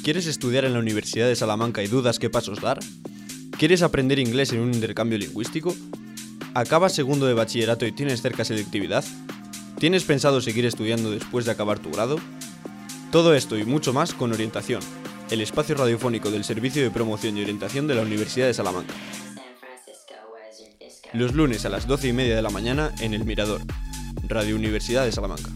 ¿Quieres estudiar en la Universidad de Salamanca y dudas qué pasos dar? ¿Quieres aprender inglés en un intercambio lingüístico? ¿Acabas segundo de bachillerato y tienes cerca selectividad? ¿Tienes pensado seguir estudiando después de acabar tu grado? Todo esto y mucho más con Orientación, el espacio radiofónico del Servicio de Promoción y Orientación de la Universidad de Salamanca. Los lunes a las 12:30 de la mañana en El Mirador, Radio Universidad de Salamanca.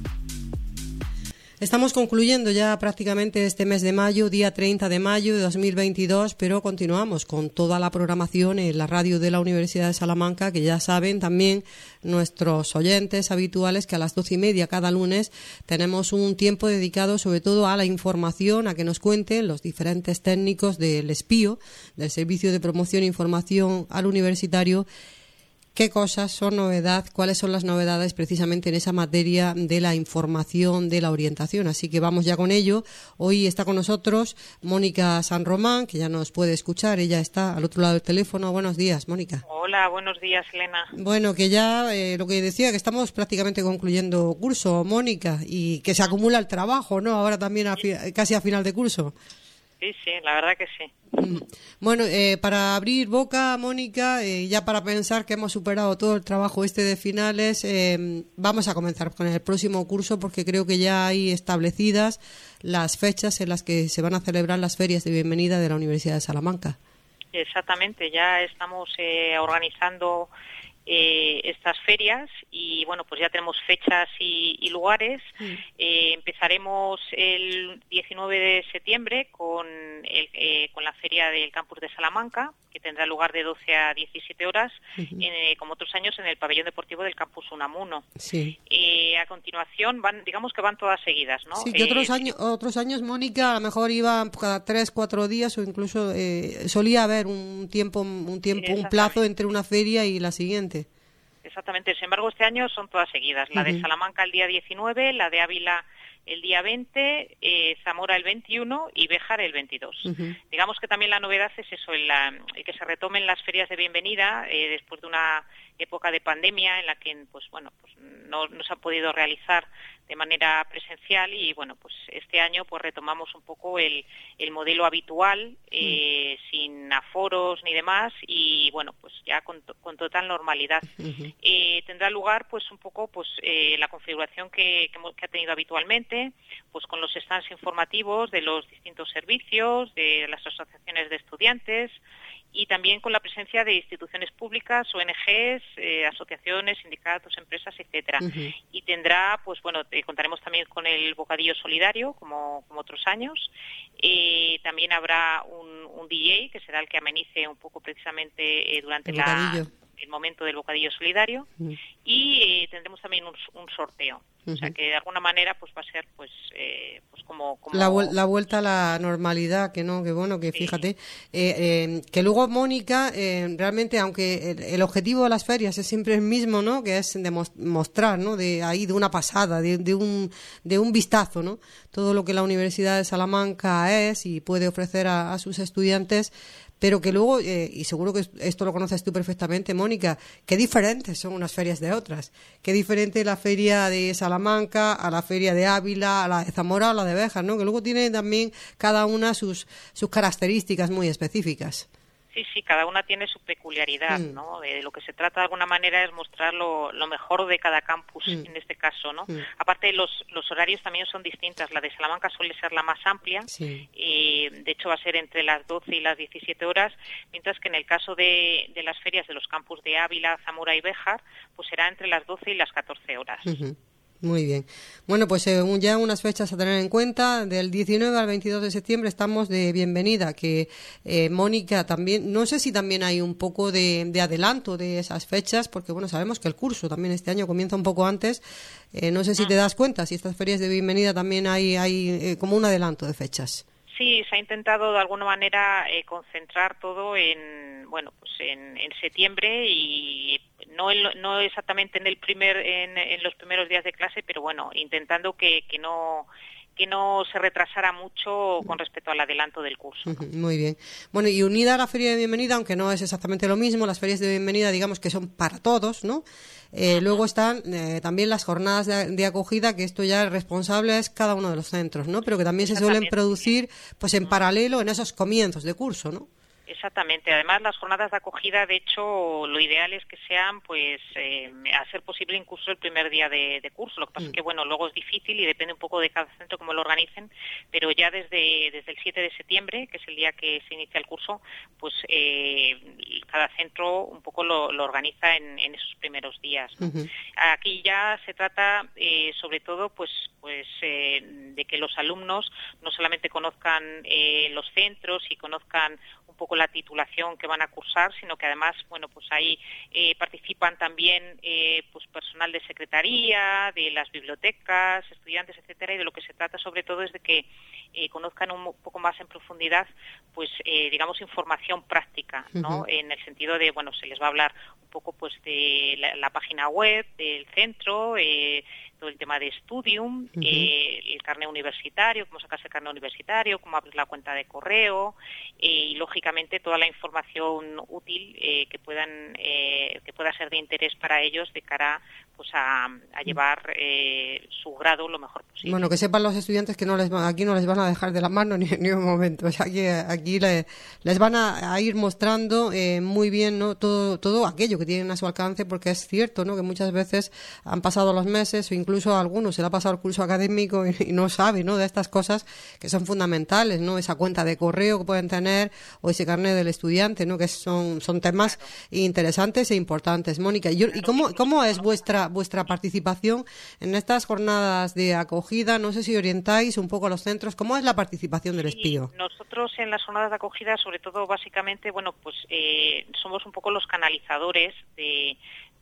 Estamos concluyendo ya prácticamente este mes de mayo, día 30 de mayo de 2022, pero continuamos con toda la programación en la radio de la Universidad de Salamanca, que ya saben también nuestros oyentes habituales que a las 12:30 cada lunes tenemos un tiempo dedicado sobre todo a la información, a que nos cuenten los diferentes técnicos del SPIO, del Servicio de Promoción e Información al Universitario, qué cosas son novedad, cuáles son las novedades precisamente en esa materia de la información, de la orientación. Así que vamos ya con ello. Hoy está con nosotros Mónica San Román, que ya nos puede escuchar. Ella está al otro lado del teléfono. Buenos días, Mónica. Hola, buenos días, Elena. Bueno, que ya lo que decía, que estamos prácticamente concluyendo curso, Mónica, y que se acumula el trabajo, ¿no? Ahora también casi a final de curso. Sí, la verdad que sí. Bueno, para abrir boca, Mónica, ya para pensar que hemos superado todo el trabajo de finales, vamos a comenzar con el próximo curso porque creo que ya hay establecidas las fechas en las que se van a celebrar las ferias de bienvenida de la Universidad de Salamanca. Exactamente, ya estamos organizando estas ferias y bueno, pues ya tenemos fechas y lugares. Empezaremos el 19 de septiembre con la feria del campus de Salamanca, que tendrá lugar de 12 a 17 horas, como otros años, en el pabellón deportivo del campus Unamuno. Sí. A continuación digamos que van todas seguidas, ¿no? Sí, que otros años, Mónica, a lo mejor iban cada 3-4 días o incluso solía haber un plazo entre una feria y la siguiente. Exactamente, sin embargo este año son todas seguidas, la de Salamanca el día 19, la de Ávila el día 20, Zamora el 21 y Béjar el 22. Digamos que también la novedad es eso, el que se retomen las ferias de bienvenida después de una época de pandemia en la que no se ha podido realizar de manera presencial y bueno, pues este año pues retomamos un poco el modelo habitual, sin aforos ni demás y bueno, pues ya con total normalidad. Tendrá lugar pues un poco pues la configuración que ha tenido habitualmente, pues con los stands informativos de los distintos servicios, de las asociaciones de estudiantes y también con la presencia de instituciones públicas, ONGs, asociaciones, sindicatos, empresas, etcétera. Y tendrá, pues bueno, contaremos también con el bocadillo solidario, como otros años. También habrá un DJ, que será el que amenice un poco precisamente durante el momento del bocadillo solidario. Y tendremos también un sorteo. O sea que de alguna manera pues va a ser pues como la vuelta a la normalidad, que bueno, que fíjate que luego, Mónica, realmente aunque el objetivo de las ferias es siempre el mismo, ¿no? Que es mostrar, ¿no? De una pasada, de un vistazo, ¿no? Todo lo que la Universidad de Salamanca es y puede ofrecer a sus estudiantes. Pero que luego, y seguro que esto lo conoces tú perfectamente, Mónica, qué diferentes son unas ferias de otras. Qué diferente la feria de Salamanca a la feria de Ávila, a la de Zamora o la de Béjar, ¿no? Que luego tiene también cada una sus características muy específicas. Sí, cada una tiene su peculiaridad, ¿no? De lo que se trata de alguna manera es mostrar lo mejor de cada campus en este caso, ¿no? Aparte los horarios también son distintas. La de Salamanca suele ser la más amplia, de hecho va a ser entre las 12 y las 17 horas, mientras que en el caso de las ferias de los campus de Ávila, Zamora y Béjar, pues será entre las 12 y las 14 horas. Muy bien. Bueno, pues ya unas fechas a tener en cuenta. Del 19 al 22 de septiembre estamos de bienvenida, que Mónica también, no sé si también hay un poco de adelanto de esas fechas, porque bueno, sabemos que el curso también este año comienza un poco antes. No sé si te das cuenta, si estas ferias de bienvenida también hay como un adelanto de fechas. Sí, se ha intentado de alguna manera concentrar todo en septiembre y no exactamente en los primeros días de clase, pero bueno, intentando que que no se retrasara mucho con respecto al adelanto del curso. Muy bien. Bueno, y unida a la feria de bienvenida, aunque no es exactamente lo mismo, las ferias de bienvenida, digamos que son para todos, ¿no? Luego están también las jornadas de acogida, que esto ya es responsable es cada uno de los centros, ¿no? Pero que también se suelen producir pues en paralelo en esos comienzos de curso, ¿no? Exactamente. Además, las jornadas de acogida, de hecho, lo ideal es que sean, pues, a ser posible incluso el primer día de curso. Lo que pasa es que, bueno, luego es difícil y depende un poco de cada centro cómo lo organicen, pero ya desde el 7 de septiembre, que es el día que se inicia el curso, pues cada centro un poco lo organiza en esos primeros días, ¿no? Aquí ya se trata, sobre todo, pues de que los alumnos no solamente conozcan los centros y conozcan un poco la titulación que van a cursar, sino que además, bueno, pues ahí participan también pues personal de secretaría, de las bibliotecas, estudiantes, etcétera, y de lo que se trata sobre todo es de que conozcan un poco más en profundidad, pues digamos información práctica, ¿no? En el sentido de, bueno, se les va a hablar un poco pues de la página web del centro, todo el tema de Studium, el carnet universitario, cómo sacarse el carnet universitario, cómo abrir la cuenta de correo y lógicamente toda la información útil que pueda ser de interés para ellos de cara pues a llevar su grado lo mejor posible. Bueno, que sepan los estudiantes que aquí no les van a dejar de la mano ni un momento. O sea, aquí les van a ir mostrando muy bien, ¿no? Todo aquello que tienen a su alcance, porque es cierto, ¿no? Que muchas veces han pasado los meses o incluso a algunos se le ha pasado el curso académico y no sabe, ¿no? De estas cosas que son fundamentales, ¿no? Esa cuenta de correo que pueden tener o ese carnet del estudiante, ¿no? Que son temas interesantes e importantes. Mónica, ¿y cómo es vuestra participación en estas jornadas de acogida? No sé si orientáis un poco a los centros. ¿Cómo es la participación del espío? Nosotros en las jornadas de acogida, sobre todo, básicamente, bueno, pues somos un poco los canalizadores de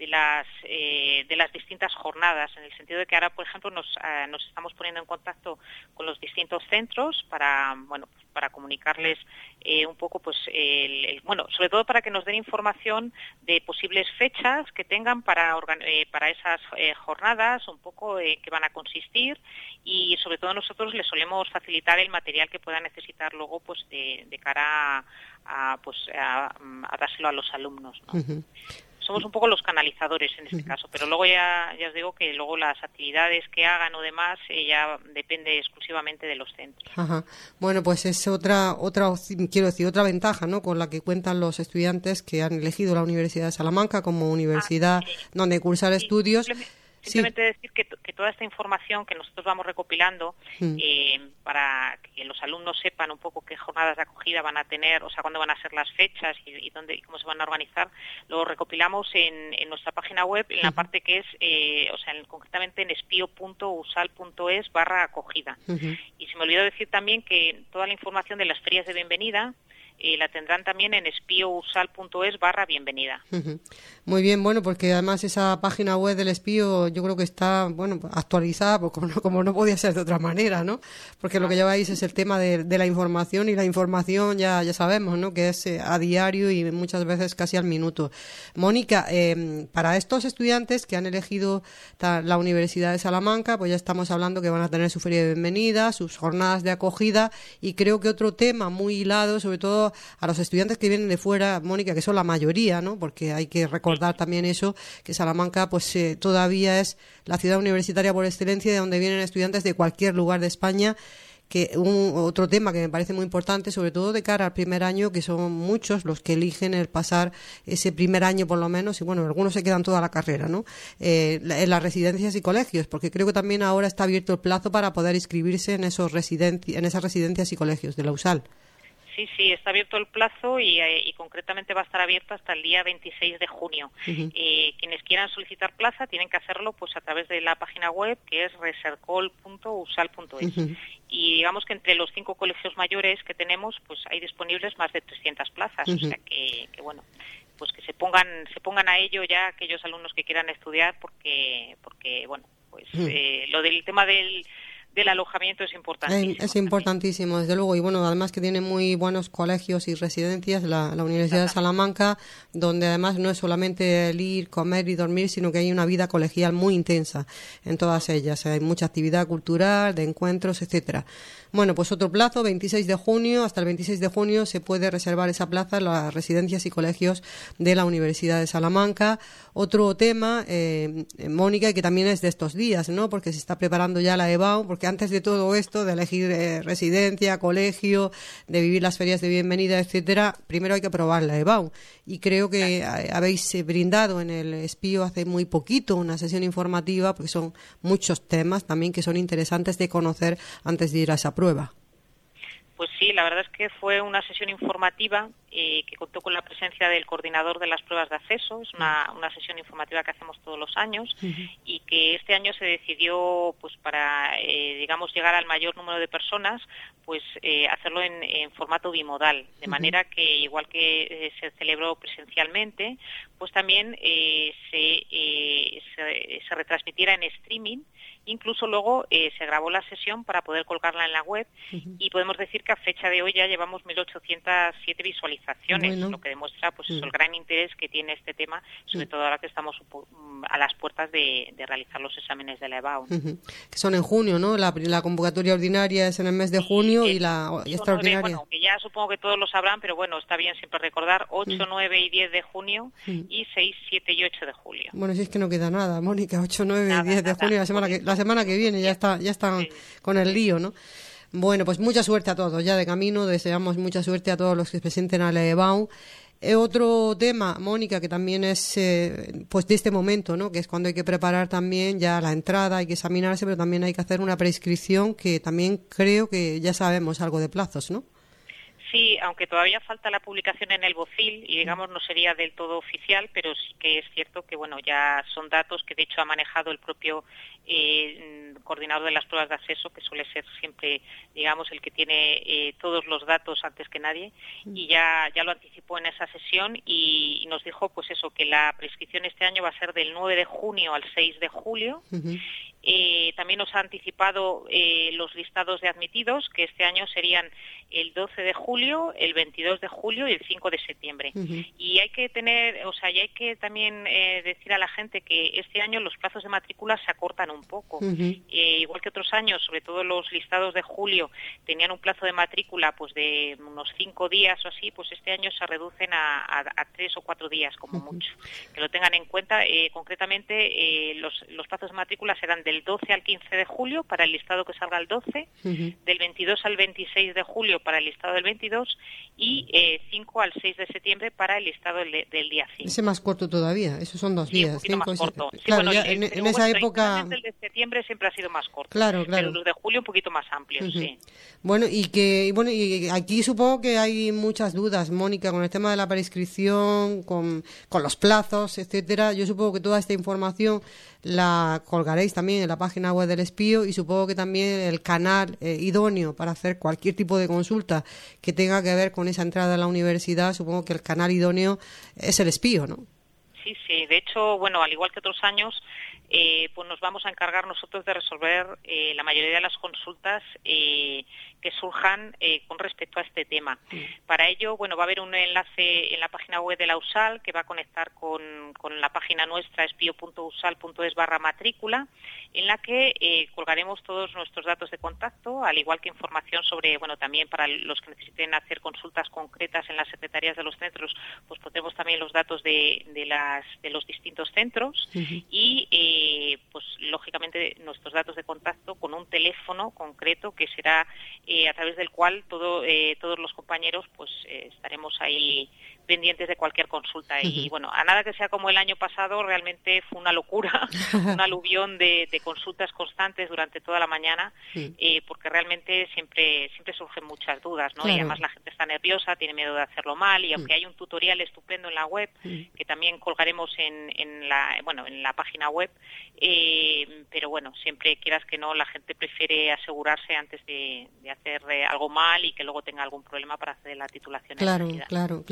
las distintas jornadas, en el sentido de que ahora, por ejemplo, nos estamos poniendo en contacto con los distintos centros para comunicarles un poco, pues, sobre todo para que nos den información de posibles fechas que tengan para esas jornadas, un poco qué van a consistir, y sobre todo nosotros les solemos facilitar el material que puedan necesitar luego, pues, de cara a dárselo a los alumnos, ¿no? Somos un poco los canalizadores en este caso, pero luego ya os digo que luego las actividades que hagan o demás ya depende exclusivamente de los centros. Ajá. Bueno, pues es otra ventaja, ¿no? Con la que cuentan los estudiantes que han elegido la Universidad de Salamanca como universidad donde cursar estudios. Simplemente decir que toda esta información que nosotros vamos recopilando para que los alumnos sepan un poco qué jornadas de acogida van a tener, o sea, cuándo van a ser las fechas y dónde y cómo se van a organizar, lo recopilamos en nuestra página web, en la parte que es, concretamente en espio.usal.es/acogida. Y se me olvidó decir también que toda la información de las ferias de bienvenida la tendrán también en espiousal.es/bienvenida. Muy bien, bueno, porque además esa página web del espío yo creo que está, bueno, actualizada, pues como no podía ser de otra manera, ¿no? Porque lo que lleváis es el tema de la información, y la información ya sabemos, ¿no? Que es a diario y muchas veces casi al minuto. Mónica, para estos estudiantes que han elegido la Universidad de Salamanca, pues ya estamos hablando que van a tener su feria de bienvenida, sus jornadas de acogida, y creo que otro tema muy hilado, sobre todo a los estudiantes que vienen de fuera, Mónica, que son la mayoría, ¿no? Porque hay que recordar también eso, que Salamanca pues todavía es la ciudad universitaria por excelencia, de donde vienen estudiantes de cualquier lugar de España. Que otro tema que me parece muy importante, sobre todo de cara al primer año, que son muchos los que eligen el pasar ese primer año por lo menos, y bueno, algunos se quedan toda la carrera, ¿no? En las residencias y colegios, porque creo que también ahora está abierto el plazo para poder inscribirse en esas residencias y colegios de la USAL. Sí, está abierto el plazo y concretamente va a estar abierto hasta el día 26 de junio. Quienes quieran solicitar plaza tienen que hacerlo pues a través de la página web, que es resercol.usal.es. Y digamos que entre los 5 colegios mayores que tenemos, pues hay disponibles más de 300 plazas. O sea que bueno, pues que se pongan a ello ya aquellos alumnos que quieran estudiar, porque bueno, pues lo del tema del del alojamiento es importantísimo. Es importantísimo, desde luego, y bueno, además que tiene muy buenos colegios y residencias, la Universidad de Salamanca, donde además no es solamente el ir, comer y dormir, sino que hay una vida colegial muy intensa en todas ellas. Hay mucha actividad cultural, de encuentros, etcétera. Bueno, pues otro plazo, 26 de junio, hasta el 26 de junio se puede reservar esa plaza en las residencias y colegios de la Universidad de Salamanca. Otro tema, Mónica, y que también es de estos días, ¿no? Porque se está preparando ya la EBAU, porque antes de todo esto, de elegir residencia, colegio, de vivir las ferias de bienvenida, etcétera, primero hay que aprobar la EBAU. Y creo que habéis brindado en el Espío hace muy poquito una sesión informativa, porque son muchos temas también que son interesantes de conocer antes de ir a esa prueba. Pues sí, la verdad es que fue una sesión informativa que contó con la presencia del coordinador de las pruebas de acceso. Es una sesión informativa que hacemos todos los años y que este año se decidió, pues para, digamos, llegar al mayor número de personas, pues hacerlo en formato bimodal, de manera que, igual que se celebró presencialmente, pues también se retransmitiera en streaming. Incluso luego se grabó la sesión para poder colgarla en la web y podemos decir que a fecha de hoy ya llevamos 1.807 visualizaciones, lo que demuestra pues eso, el gran interés que tiene este tema, sobre todo ahora que estamos a las puertas de realizar los exámenes de la EBAU. Que son en junio, ¿no? La convocatoria ordinaria es en el mes de junio y la extraordinaria. Bueno, que ya supongo que todos lo sabrán, pero bueno, está bien siempre recordar 8, 9 y 10 de junio y 6, 7 y 8 de julio. Bueno, si es que no queda nada, Mónica, 8, 9 y 10 de junio, la semana que viene ya están con el lío, ¿no? Bueno, pues mucha suerte a todos, ya de camino, deseamos mucha suerte a todos los que se presenten a la EBAU. Otro tema, Mónica, que también es pues de este momento, ¿no? Que es cuando hay que preparar también ya la entrada, hay que examinarse, pero también hay que hacer una prescripción, que también creo que ya sabemos algo de plazos, ¿no? Sí, aunque todavía falta la publicación en el BOCIL y digamos no sería del todo oficial, pero sí que es cierto que bueno, ya son datos que de hecho ha manejado el propio coordinador de las pruebas de acceso, que suele ser siempre, digamos, el que tiene todos los datos antes que nadie, y ya lo anticipó en esa sesión y nos dijo pues eso, que la prescripción este año va a ser del 9 de junio al 6 de julio. También nos ha anticipado los listados de admitidos, que este año serían el 12 de julio, el 22 de julio y el 5 de septiembre. Y hay que también decir a la gente que este año los plazos de matrícula se acortan un poco. Igual que otros años, sobre todo los listados de julio tenían un plazo de matrícula pues de unos 5 días o así, pues este año se reducen a 3 o 4 días como mucho. Que lo tengan en cuenta. Concretamente, los plazos de matrícula serán del 12 al 15 de julio para el listado que salga el 12, del 22 al 26 de julio para el listado del 22 y 5 al 6 de septiembre para el listado del día 5. Ese más corto todavía, esos son 2 días. Un poquito más corto. Sí, claro, bueno, ya en esa época... El de septiembre siempre ha sido más corto, claro. pero los de julio un poquito más amplios, sí. Bueno, y aquí supongo que hay muchas dudas, Mónica, con el tema de la prescripción, con los plazos, etcétera. Yo supongo que toda esta información la colgaréis también en la página web del Espío y supongo que también el canal idóneo para hacer cualquier tipo de consulta que tenga que ver con esa entrada a la universidad, supongo que el canal idóneo es el Espío, ¿no? Sí, de hecho, bueno, al igual que otros años, pues nos vamos a encargar nosotros de resolver la mayoría de las consultas que surjan con respecto a este tema. Para ello, bueno, va a haber un enlace en la página web de la USAL que va a conectar con la página nuestra espio.usal.es/matrícula, en la que colgaremos todos nuestros datos de contacto, al igual que información sobre, bueno, también para los que necesiten hacer consultas concretas en las secretarías de los centros, pues pondremos también los datos de los distintos centros y pues lógicamente nuestros datos de contacto con un teléfono concreto que será a través del cual todos los compañeros pues estaremos ahí pendientes de cualquier consulta. Y bueno, a nada que sea como el año pasado, realmente fue una locura, un aluvión de consultas constantes durante toda la mañana, porque realmente siempre surgen muchas dudas, ¿no? Claro. Y además la gente está nerviosa, tiene miedo de hacerlo mal, y aunque hay un tutorial estupendo en la web, que también colgaremos en la página web, pero bueno, siempre quieras que no, la gente prefiere asegurarse antes de hacer algo mal y que luego tenga algún problema para hacer la titulación. Claro, que hay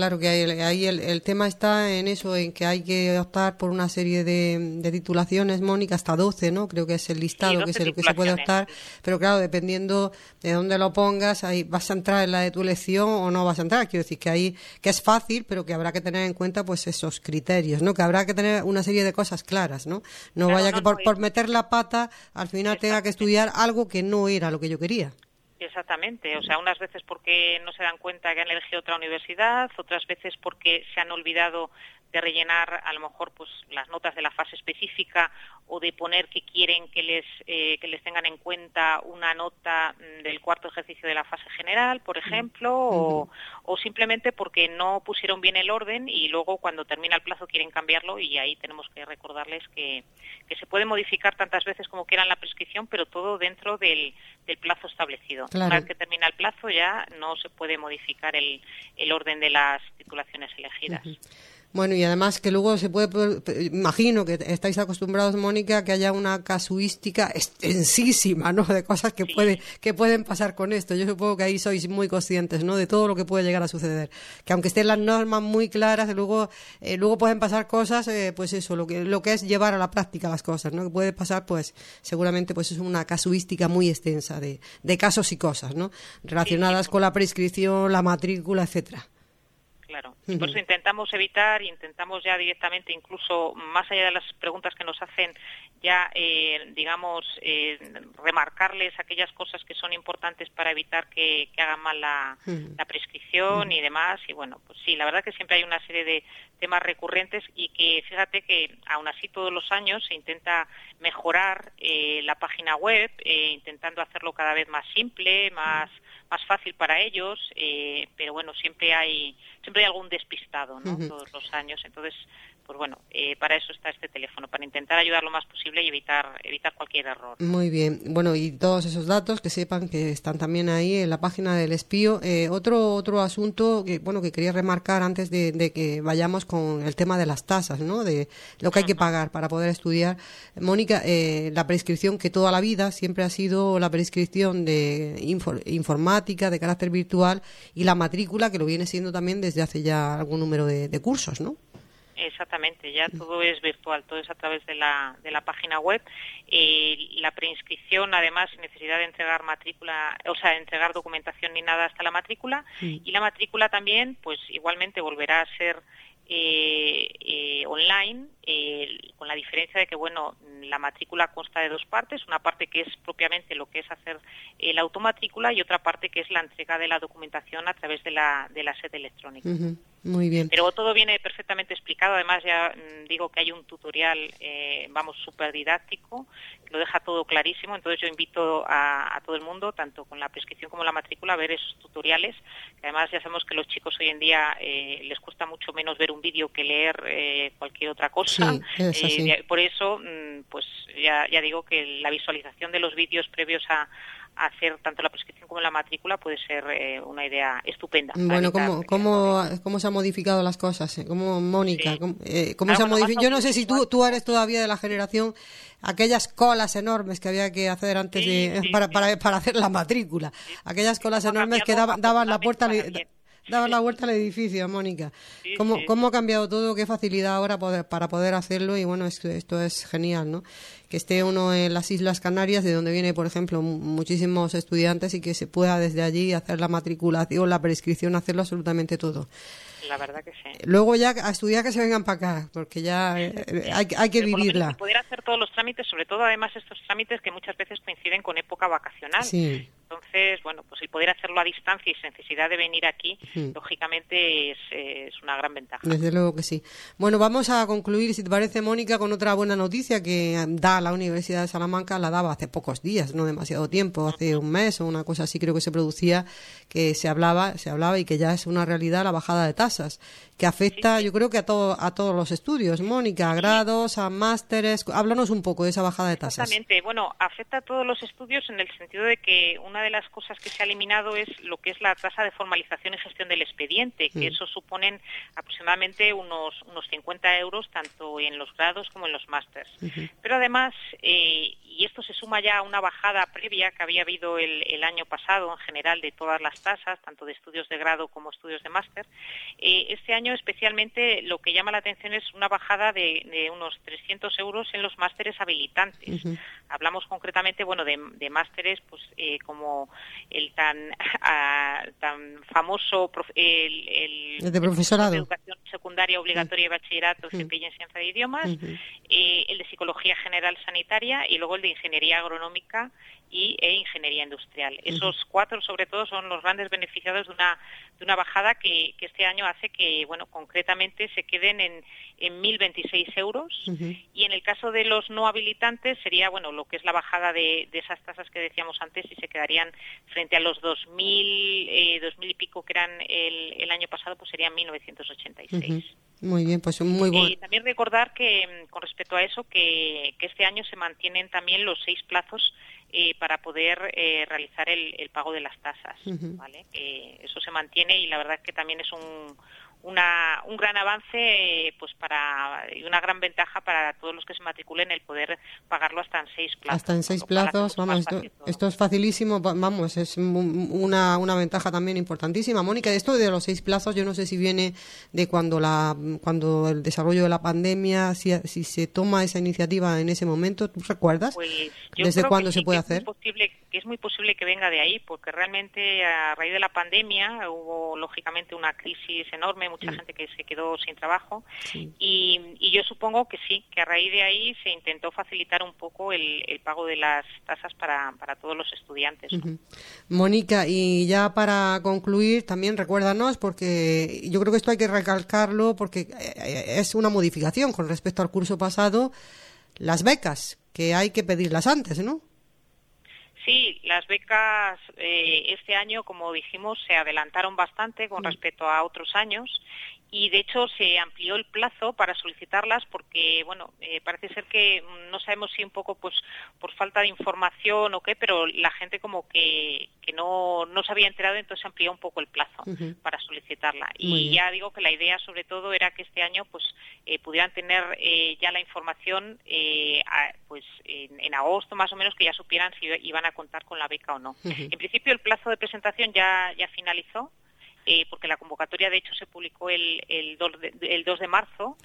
ahí el tema está en eso, en que hay que optar por una serie de titulaciones, Mónica, hasta 12, ¿no? Creo que es el listado, que es el que se puede optar, pero claro, dependiendo de dónde lo pongas, ahí vas a entrar en la de tu elección o no vas a entrar. Quiero decir que ahí, que es fácil, pero que habrá que tener en cuenta pues esos criterios, ¿no? Que habrá que tener una serie de cosas claras, ¿no? No vaya que por meter la pata al final tenga que estudiar algo que no era lo que yo quería. Exactamente, o sea, unas veces porque no se dan cuenta que han elegido otra universidad, otras veces porque se han olvidado de rellenar a lo mejor pues las notas de la fase específica o de poner que quieren que les tengan en cuenta una nota del cuarto ejercicio de la fase general, por ejemplo, o simplemente porque no pusieron bien el orden y luego cuando termina el plazo quieren cambiarlo, y ahí tenemos que recordarles que se puede modificar tantas veces como quieran la prescripción, pero todo dentro del plazo establecido. Claro. Una vez que termina el plazo ya no se puede modificar el orden de las titulaciones elegidas. Bueno, y además que luego se puede, imagino que estáis acostumbrados, Mónica, que haya una casuística extensísima, ¿no? De cosas que pueden pasar con esto. Yo supongo que ahí sois muy conscientes, ¿no? De todo lo que puede llegar a suceder. Que aunque estén las normas muy claras, luego pueden pasar cosas, pues eso, lo que es llevar a la práctica las cosas, ¿no? Que puede pasar, pues, seguramente, pues es una casuística muy extensa de casos y cosas, ¿no? Relacionadas con la prescripción, la matrícula, etcétera. Claro, y por eso intentamos ya directamente, incluso más allá de las preguntas que nos hacen, ya, remarcarles aquellas cosas que son importantes para evitar que hagan mal la prescripción y demás. Y bueno, pues sí, la verdad que siempre hay una serie de temas recurrentes y que fíjate que aún así todos los años se intenta mejorar la página web, intentando hacerlo cada vez más simple, más fácil para ellos, pero bueno, siempre hay algún despistado, ¿no? Todos los años. Entonces, pues bueno, para eso está este teléfono, para intentar ayudar lo más posible y evitar cualquier error. Muy bien. Bueno, y todos esos datos que sepan que están también ahí en la página del Espío. Otro asunto que quería remarcar antes de que vayamos con el tema de las tasas, ¿no? De lo que hay que pagar para poder estudiar. Mónica, la prescripción que toda la vida siempre ha sido la prescripción de informática de carácter virtual, y la matrícula, que lo viene siendo también desde hace ya algún número de cursos, ¿no? Exactamente, ya todo es virtual, todo es a través de la página web. La preinscripción, además, sin necesidad de entregar matrícula, o sea, entregar documentación ni nada hasta la matrícula. Y la matrícula también, pues igualmente volverá a ser online, con la diferencia de que, bueno, la matrícula consta de dos partes, una parte que es propiamente lo que es hacer la automatrícula y otra parte que es la entrega de la documentación a través de la sede electrónica. Muy bien. Pero todo viene perfectamente explicado. Además, ya digo que hay un tutorial, súper didáctico, lo deja todo clarísimo. Entonces yo invito a todo el mundo, tanto con la prescripción como la matrícula, a ver esos tutoriales. Que además ya sabemos que los chicos hoy en día les cuesta mucho menos ver un vídeo que leer cualquier otra cosa. Sí, por eso, pues ya digo que la visualización de los vídeos previos a hacer tanto la prescripción como la matrícula puede ser una idea estupenda. Bueno, ¿cómo se han modificado las cosas? ¿Cómo, Mónica? Sí. ¿Cómo se han modificado? Yo no sé si tú eres todavía de la generación, aquellas colas enormes que había que hacer antes para hacer la matrícula. Aquellas colas enormes que daban la puerta al edificio, Mónica. ¿Cómo ha cambiado todo? Qué facilidad ahora para poder hacerlo, y bueno, esto es genial, ¿no? Que esté uno en las Islas Canarias, de donde viene, por ejemplo, muchísimos estudiantes, y que se pueda desde allí hacer la matriculación, la prescripción, hacerlo absolutamente todo. La verdad que sí. Luego ya a estudiar, que se vengan para acá, porque ya hay que vivirla. Poder hacer todos los trámites, sobre todo además estos trámites que muchas veces coinciden con época vacacional. Sí. Entonces, bueno, pues el poder hacerlo a distancia y sin necesidad de venir aquí, lógicamente es una gran ventaja. Desde luego que sí. Bueno, vamos a concluir, si te parece, Mónica, con otra buena noticia que da la Universidad de Salamanca. La daba hace pocos días, no demasiado tiempo, hace un mes o una cosa así creo que se producía, que se hablaba y que ya es una realidad, la bajada de tasas, que afecta, yo creo que a todos los estudios, Mónica, a grados, a másteres. Háblanos un poco de esa bajada de tasas. Exactamente. Bueno, afecta a todos los estudios en el sentido de que una de las cosas que se ha eliminado es lo que es la tasa de formalización y gestión del expediente, que eso suponen aproximadamente unos 50 euros tanto en los grados como en los másters. Pero además, y y esto se suma ya a una bajada previa que había habido el año pasado en general de todas las tasas, tanto de estudios de grado como estudios de máster. Este año especialmente lo que llama la atención es una bajada de unos 300 euros en los másteres habilitantes. Hablamos concretamente, bueno, de másteres pues como el tan famoso el de profesorado, de educación secundaria obligatoria y bachillerato, CPI en ciencia de idiomas, el de psicología general sanitaria y luego el de ingeniería agronómica e ingeniería industrial. Esos 4 sobre todo son los grandes beneficiados de una bajada que este año hace que, bueno, concretamente se queden en 1.026 euros y en el caso de los no habilitantes sería, bueno, lo que es la bajada de esas tasas que decíamos antes y se quedarían frente a los 2.000 y pico que eran el año pasado, pues serían 1.986. Muy bien, pues muy bueno. También recordar que con respecto a eso que este año se mantienen también los 6 plazos para poder realizar el pago de las tasas, ¿vale? Eso se mantiene y la verdad es que también es un gran avance pues y una gran ventaja para todos los que se matriculen el poder pagarlo hasta en 6 plazos. Hasta en 6 plazos, vamos, esto es facilísimo, vamos, es una ventaja también importantísima. Mónica, esto de los 6 plazos yo no sé si viene de cuando el desarrollo de la pandemia, si se toma esa iniciativa en ese momento, ¿tú recuerdas? Pues ¿desde cuándo se puede hacer? Es muy posible que venga de ahí, porque realmente a raíz de la pandemia hubo lógicamente una crisis enorme, mucha gente que se quedó sin trabajo y yo supongo que sí, que a raíz de ahí se intentó facilitar un poco el pago de las tasas para todos los estudiantes, ¿no? Mónica, y ya para concluir, también recuérdanos, porque yo creo que esto hay que recalcarlo, porque es una modificación con respecto al curso pasado, las becas, que hay que pedirlas antes, ¿no? Sí, las becas este año, como dijimos, se adelantaron bastante con respecto a otros años y de hecho se amplió el plazo para solicitarlas porque, bueno, parece ser que no sabemos si un poco pues por falta de información o qué, pero la gente como que no se había enterado, entonces se amplió un poco el plazo para solicitarla. Y ya digo que la idea sobre todo era que este año pues pudieran tener ya la información pues en agosto más o menos, que ya supieran si iban a contar con la beca o no. En principio el plazo de presentación ya finalizó, porque la convocatoria de hecho se publicó el 2 de marzo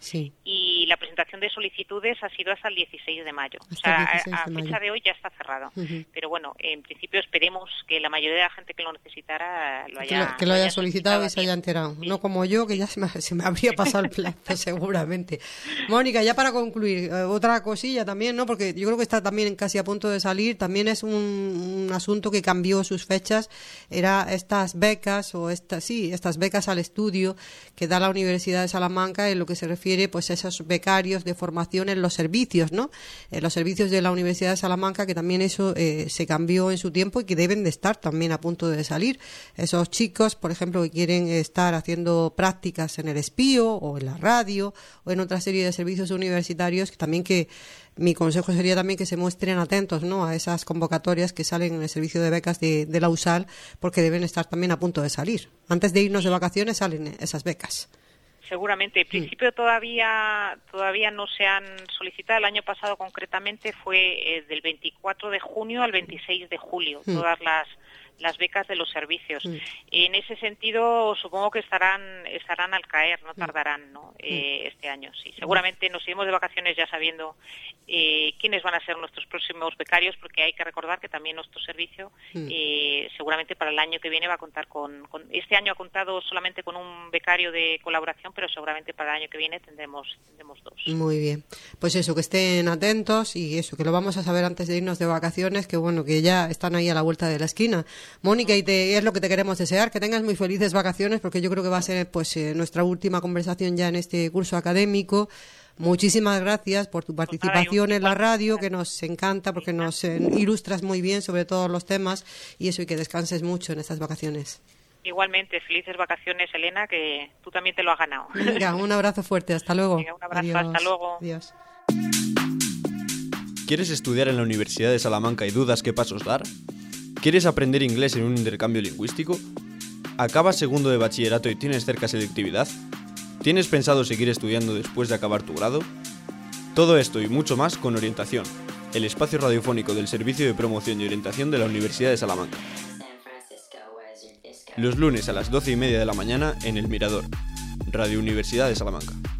y la presentación de solicitudes ha sido hasta el 16 de mayo. O sea, a fecha de hoy ya está cerrado. Pero bueno, en principio esperemos que la mayoría de la gente que lo necesitara lo haya solicitado y se haya enterado. No como yo, que ya se me habría pasado el plazo seguramente. Mónica, ya para concluir, otra cosilla también, ¿no? Porque yo creo que está también casi a punto de salir. También es un asunto que cambió sus fechas. Era estas becas o estas becas al estudio que da la Universidad de Salamanca en lo que se refiere pues a esos becarios de formación en los servicios, ¿no? En los servicios de la Universidad de Salamanca, que también eso se cambió en su tiempo y que deben de estar también a punto de salir. Esos chicos, por ejemplo, que quieren estar haciendo prácticas en el Espío o en la radio o en otra serie de servicios universitarios, que mi consejo sería también que se muestren atentos, ¿no?, a esas convocatorias que salen en el servicio de becas de la USAL, porque deben estar también a punto de salir. Antes de irnos de vacaciones salen esas becas. Seguramente. En principio todavía no se han solicitado. El año pasado concretamente fue del 24 de junio al 26 de julio, todas las becas de los servicios. En ese sentido, supongo que estarán al caer, no tardarán, ¿no? Este año, sí. Seguramente nos iremos de vacaciones ya sabiendo quiénes van a ser nuestros próximos becarios, porque hay que recordar que también nuestro servicio seguramente para el año que viene va a contar con este año ha contado solamente con un becario de colaboración, pero seguramente para el año que viene tendremos 2. Muy bien. Pues eso, que estén atentos y eso, que lo vamos a saber antes de irnos de vacaciones, que bueno, que ya están ahí a la vuelta de la esquina. Mónica, y es lo que te queremos desear, que tengas muy felices vacaciones, porque yo creo que va a ser pues nuestra última conversación ya en este curso académico. Muchísimas gracias por tu participación en la radio, que nos encanta porque nos ilustras muy bien sobre todos los temas, y eso, y que descanses mucho en estas vacaciones. Igualmente, felices vacaciones, Elena, que tú también te lo has ganado. Venga, un abrazo fuerte, hasta luego. Venga, un abrazo, adiós. Hasta luego. Adiós. ¿Quieres estudiar en la Universidad de Salamanca y dudas qué pasos dar? ¿Quieres aprender inglés en un intercambio lingüístico? ¿Acabas segundo de bachillerato y tienes cerca selectividad? ¿Tienes pensado seguir estudiando después de acabar tu grado? Todo esto y mucho más con orientación. el espacio radiofónico del Servicio de Promoción y Orientación de la Universidad de Salamanca. Los lunes a las 12:30 de la mañana en El Mirador, Radio Universidad de Salamanca.